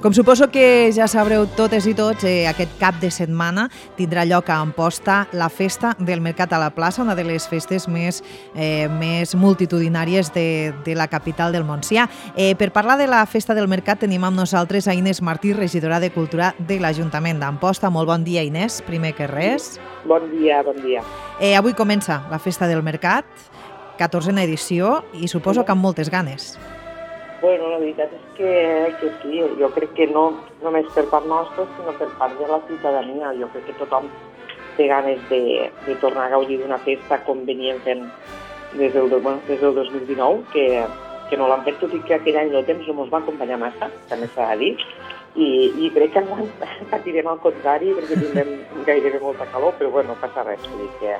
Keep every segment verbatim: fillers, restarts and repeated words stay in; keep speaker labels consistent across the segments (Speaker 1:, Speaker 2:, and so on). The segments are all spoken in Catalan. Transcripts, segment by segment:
Speaker 1: Com suposo que ja sabreu totes i tots, eh, aquest cap de setmana tindrà lloc a Amposta la Festa del Mercat a la Plaça, una de les festes més, eh, més multitudinàries de, de la capital del Montsià. Eh, per parlar de la Festa del Mercat tenim amb nosaltres a Inés Martí, regidora de Cultura de l'Ajuntament d'Amposta. Molt bon dia, Inés, primer que res.
Speaker 2: Bon dia, bon dia.
Speaker 1: Eh, avui comença la Festa del Mercat, catorzena edició, i suposo que amb moltes ganes.
Speaker 2: Bueno, la veritat és que, que sí, jo crec que no només per part nostra, sinó per part de la ciutadania. Jo crec que tothom té ganes de, de tornar a gaudir d'una festa com veníem fent des del, bueno, des del dos mil dinou, que, que no l'han fet, tot i que aquell any el temps no ens va acompanyar massa, també s'ha de dir, i, i crec que enguany patirem al contrari, perquè tindrem gairebé molta calor, però bueno, no passa res. Vull dir que...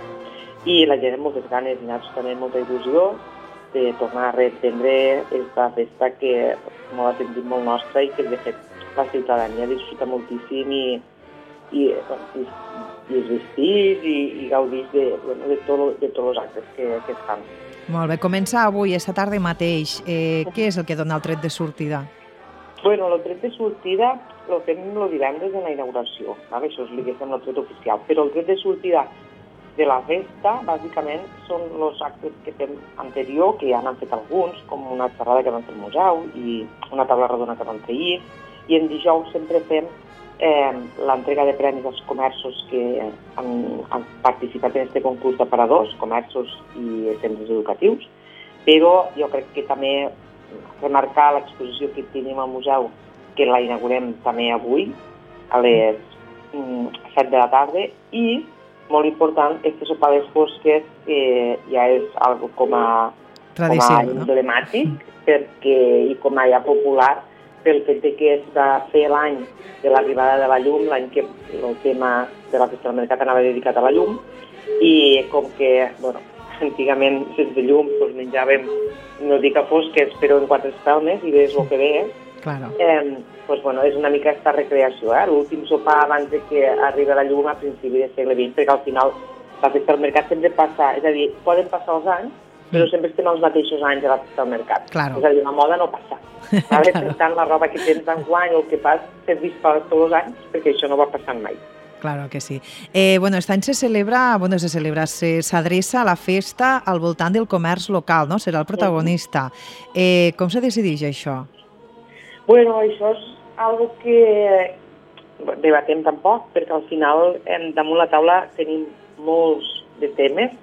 Speaker 2: I la gent amb moltes ganes, i nosaltres també amb molta il·lusió, de tornar a reprendre aquesta festa que no la sentim molt nostra i que de fet la ciutadania disfruta moltíssim i, i, i, i es vestís i, i gaudís de, bueno, de, tot, de tots els actes que, que es fan.
Speaker 1: Molt bé, comença avui, esta tarda mateix. Eh, què és el que dona el tret de sortida?
Speaker 2: Bueno, el tret de sortida el fem el divendres en la inauguració, ¿vale? Això és el tret oficial, però el tret de sortida de la festa, bàsicament, són els actes que fem anterior, que ja n'han fet alguns, com una xerrada que vam fer al museu i una taula rodona que vam fer ahir, i en dijous sempre fem eh, l'entrega de premis als comerços que han, han participat en aquest concurs d'aparadors, comerços i centres educatius, però jo crec que també remarcar l'exposició que tenim al museu, que la inaugurem també avui, a les mm, set de la tarda, i molt important, este sopar de fosques, que ja és algo com a,
Speaker 1: Tradició,
Speaker 2: com a
Speaker 1: no?
Speaker 2: emblemàtic, perquè, i com a ja popular, pel fet de que es va fer l'any de l'arribada de la llum, l'any que el tema de la Festa del Mercat anava dedicat a la llum, i com que, bueno, antigament sense llum doncs menjàvem, no dic a fosques, però en quatre espelmes, i ves el que ve,
Speaker 1: Claro.
Speaker 2: Eh, pues, bueno, és una mica aquesta recreació, eh? L'últim sopar abans de que arribi la llum a principi del segle vint, perquè al final la Festa del Mercat sempre passa, és a dir, poden passar els anys, però sempre estem els mateixos anys a la Festa del Mercat.
Speaker 1: Claro.
Speaker 2: És a dir, la moda no passa. Vale? Per tant, la roba que tens enguany o el que fas serveix per tots els anys, perquè això no va passant mai.
Speaker 1: Claro que sí. Eh, bueno, aquest any se celebra, bueno, se celebra, se s'adreça la festa al voltant del comerç local, no? Serà el protagonista. Eh, com se decideix això?
Speaker 2: Bueno, això és algo que debatem tampoc, perquè al final damunt la taula tenim molts de temes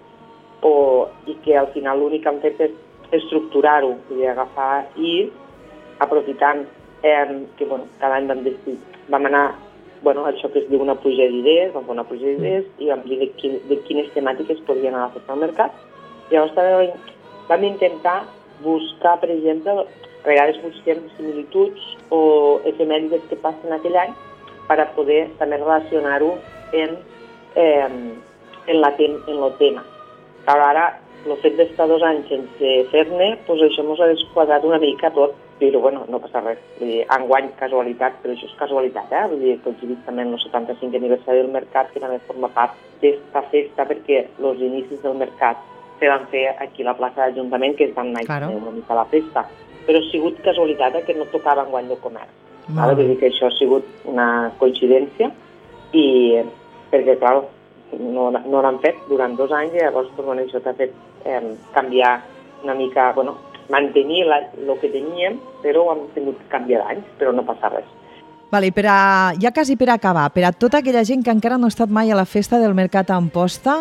Speaker 2: o, i que al final l'únic que hem fet és estructurar-ho, i agafar i aprofitant eh, que bueno, cada any vam, decidir, vam anar bueno, això que es diu una pluja d'idees, vam fer una pluja d'idees i vam dir de, quin, de quines temàtiques podrien anar a fer al mercat. Llavors també vam intentar buscar, per exemple, a vegades busquem similituds o efemèrides que passen aquell any per a poder també relacionar-ho en, eh, en, la tem en el tema. Però ara, el fet d'estar dos anys sense fer-ne, doncs això ens ha desquadrat una mica tot, però bueno, no passa res. Vull dir, enguany casualitat, però això és casualitat, eh? Vull dir, coincidit també en el setanta-cinquè aniversari del mercat, que també forma part d'esta festa, perquè els inicis del mercat se van fer aquí a la plaça de l'Ajuntament, que és van anar claro. Una mica a la festa. Però ha sigut casualitat que no tocava enguany del comerç. Vale? Vull dir que això ha sigut una coincidència i perquè, clar, no, no l'han fet durant dos anys i llavors bueno, això t'ha fet eh, canviar una mica, bueno, mantenir el que teníem, però hem tingut que canviar d'anys, però no passa res.
Speaker 1: Vale, per a, ja quasi per acabar, per a tota aquella gent que encara no ha estat mai a la Festa del Mercat a Amposta,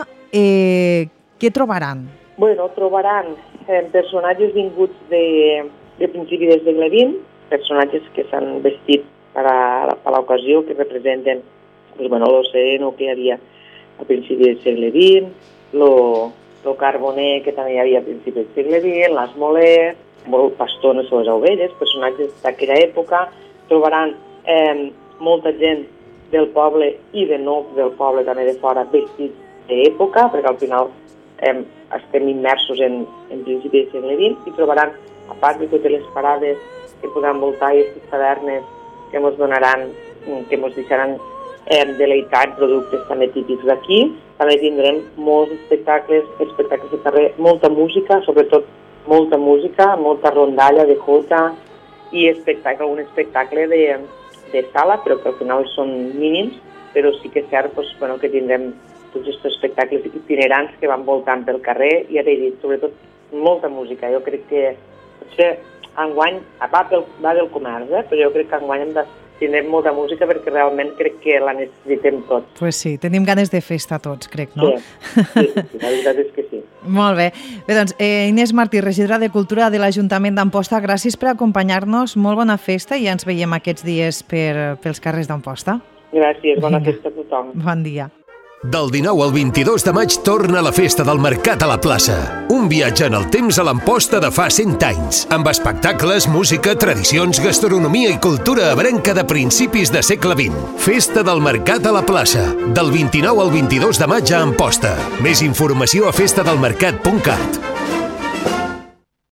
Speaker 1: eh, què trobaran?
Speaker 2: Bueno, trobaran eh, personatges vinguts de... de principi del segle vint, personatges que s'han vestit per a, per a l'ocasió, que representen pues, bueno, l'océano que hi havia al principi del segle vint, el carboner que també hi havia al principi del segle vint, l'esmoler, el pastor no les ovelles, personatges d'aquella època. Trobaran eh, molta gent del poble i de no del poble també de fora vestits d'època, perquè al final eh, estem immersos en, en principi del segle vint, i trobaran, a part de totes les parades que podran voltar i aquestes tavernes que ens donaran, que ens deixaran eh, deleitar productes també típics d'aquí, també tindrem molts espectacles, espectacles de carrer, molta música, sobretot molta música, molta rondalla de jota i espectacle, un espectacle de, de sala, però que al final són mínims, però sí que és cert doncs, bueno, que tindrem tots aquests espectacles itinerants que van voltant pel carrer, i ara he dit, sobretot, molta música. Jo crec que potser enguany va, pel, va del comerç, eh? Però jo crec que enguany hem de tindrem molta música perquè realment crec que la necessitem tots.
Speaker 1: Pues sí, tenim ganes de festa tots, crec, no?
Speaker 2: Sí, sí, sí, la veritat és que sí.
Speaker 1: Molt bé. Bé, doncs, eh, Inés Martí, regidora de Cultura de l'Ajuntament d'Amposta, gràcies per acompanyar-nos, molt bona festa i ja ens veiem aquests dies per, pels carrers d'Amposta.
Speaker 2: Gràcies, bona Vinga. Festa a tothom.
Speaker 1: Bon dia.
Speaker 3: Del dinou al vint-i-dos de maig torna la Festa del Mercat a la plaça. Un viatge en el temps a l'Amposta de fa cent anys, amb espectacles, música, tradicions, gastronomia i cultura ebrenca de principis de segle vint. Festa del Mercat a la plaça, del vint-i-nou al vint-i-dos de maig a Amposta. Més informació a festa del mercat punt cat.